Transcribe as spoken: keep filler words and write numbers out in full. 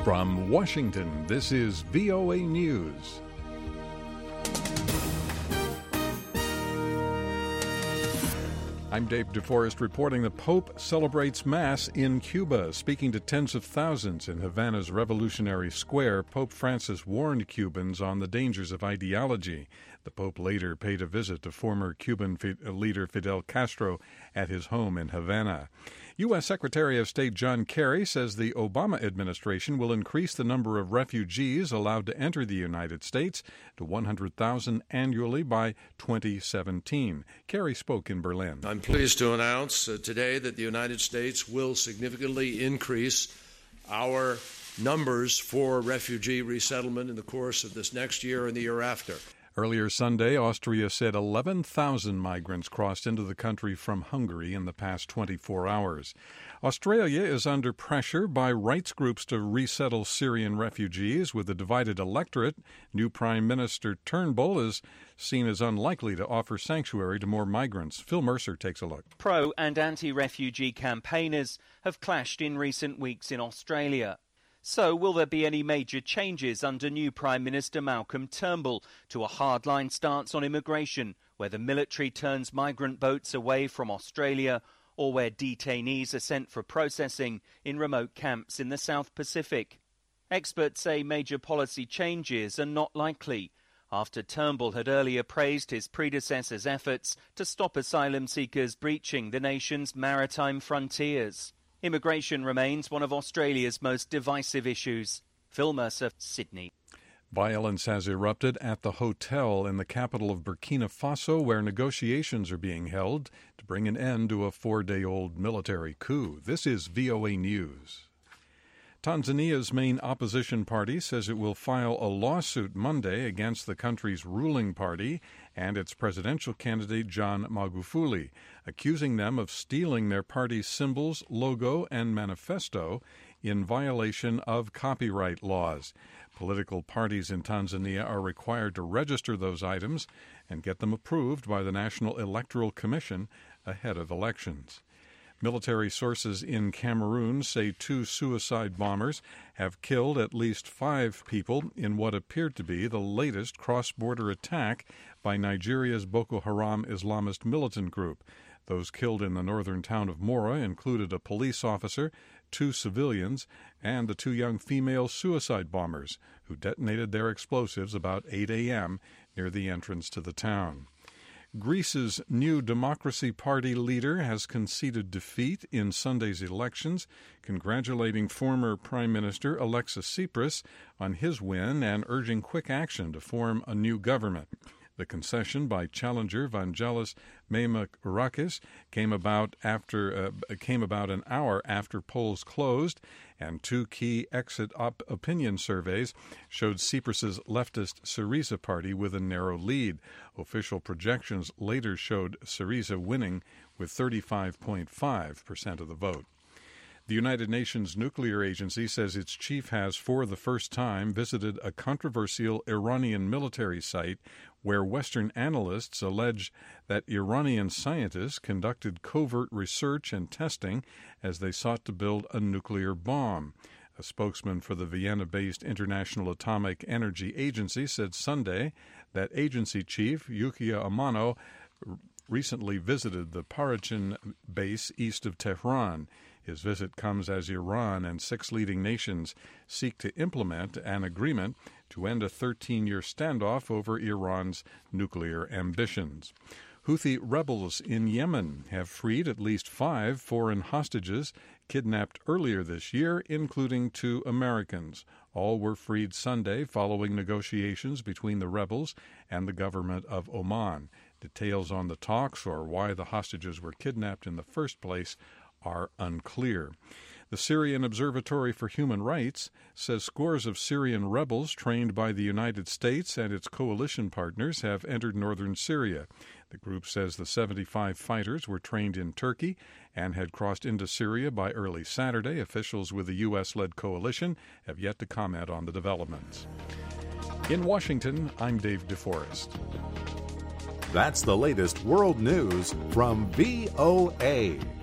From Washington, this is V O A News. I'm Dave DeForest reporting the Pope celebrates Mass in Cuba. Speaking to tens of thousands in Havana's Revolutionary Square, Pope Francis warned Cubans on the dangers of ideology. The Pope later paid a visit to former Cuban leader Fidel Castro at his home in Havana. U S. Secretary of State John Kerry says the Obama administration will increase the number of refugees allowed to enter the United States to one hundred thousand annually by twenty seventeen. Kerry spoke in Berlin. I'm pleased to announce uh, today that the United States will significantly increase our numbers for refugee resettlement in the course of this next year and the year after. Earlier Sunday, Austria said eleven thousand migrants crossed into the country from Hungary in the past twenty-four hours. Australia is under pressure by rights groups to resettle Syrian refugees. With a divided electorate, new Prime Minister Turnbull is seen as unlikely to offer sanctuary to more migrants. Phil Mercer takes a look. Pro- and anti-refugee campaigners have clashed in recent weeks in Australia. So, will there be any major changes under new Prime Minister Malcolm Turnbull to a hardline stance on immigration, where the military turns migrant boats away from Australia, or where detainees are sent for processing in remote camps in the South Pacific? Experts say major policy changes are not likely, after Turnbull had earlier praised his predecessor's efforts to stop asylum seekers breaching the nation's maritime frontiers. Immigration remains one of Australia's most divisive issues. Phil Mercer, Sydney. Violence has erupted at the hotel in the capital of Burkina Faso, where negotiations are being held to bring an end to a four-day-old military coup. This is V O A News. Tanzania's main opposition party says it will file a lawsuit Monday against the country's ruling party and its presidential candidate John Magufuli, accusing them of stealing their party's symbols, logo, and manifesto in violation of copyright laws. Political parties in Tanzania are required to register those items and get them approved by the National Electoral Commission ahead of elections. Military sources in Cameroon say two suicide bombers have killed at least five people in what appeared to be the latest cross-border attack by Nigeria's Boko Haram Islamist militant group. Those killed in the northern town of Mora included a police officer, two civilians, and the two young female suicide bombers who detonated their explosives about eight a.m. near the entrance to the town. Greece's New Democracy Party leader has conceded defeat in Sunday's elections, congratulating former Prime Minister Alexis Tsipras on his win and urging quick action to form a new government. The concession by challenger Vangelis Maimakourakis came about after uh, came about an hour after polls closed, and two key exit op opinion surveys showed Tsipras's leftist Syriza party with a narrow lead. Official projections later showed Syriza winning with thirty-five point five percent of the vote. The United Nations Nuclear Agency says its chief has, for the first time, visited a controversial Iranian military site where Western analysts allege that Iranian scientists conducted covert research and testing as they sought to build a nuclear bomb. A spokesman for the Vienna-based International Atomic Energy Agency said Sunday that agency chief Yukiya Amano recently visited the Parachin base east of Tehran. His visit comes as Iran and six leading nations seek to implement an agreement to end a thirteen-year standoff over Iran's nuclear ambitions. Houthi rebels in Yemen have freed at least five foreign hostages kidnapped earlier this year, including two Americans. All were freed Sunday following negotiations between the rebels and the government of Oman. Details on the talks or why the hostages were kidnapped in the first place are unclear. The Syrian Observatory for Human Rights says scores of Syrian rebels trained by the United States and its coalition partners have entered northern Syria. The group says the seventy-five fighters were trained in Turkey and had crossed into Syria by early Saturday. Officials with the U S-led coalition have yet to comment on the developments. In Washington, I'm Dave DeForest. That's the latest world news from V O A.